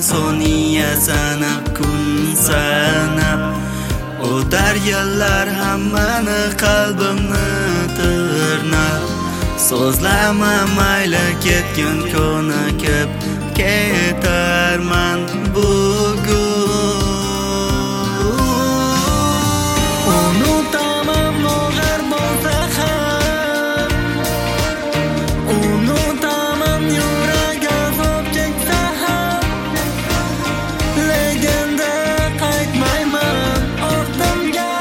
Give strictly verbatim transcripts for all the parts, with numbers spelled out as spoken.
soniya sanab kun sanab o'tar yillar hammani qalbimni tirnab so'zlama mayli ketgin ko'nikib ketarman bugun unutaman og'ir bo'lsa ham unutaman yurak azob cheksa ham legenda qaytmayman ortimga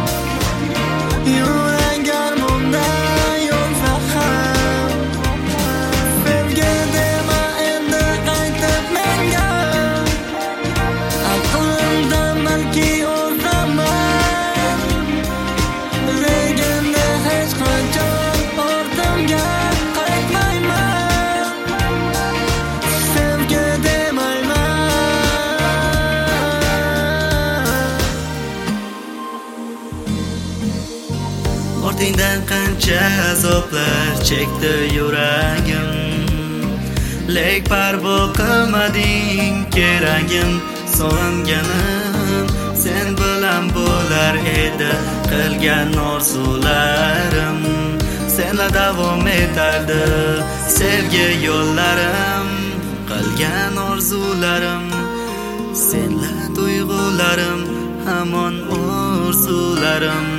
yurak armonda yonsa ham sevgi dema endi qaytib menga aqlimdan balki o'zaman legenda hech qachon ortimga qaytmayman sevgi demayman ortingdan qancha azoblar chekdi yuragim lek parvo qilmading keragim so'ranganim sen bilan bo'lar edi qilgan orzularim senla davom etardi sevgi yo'llarim qilgan orzularim senla tuyg'ularim hamon orzularim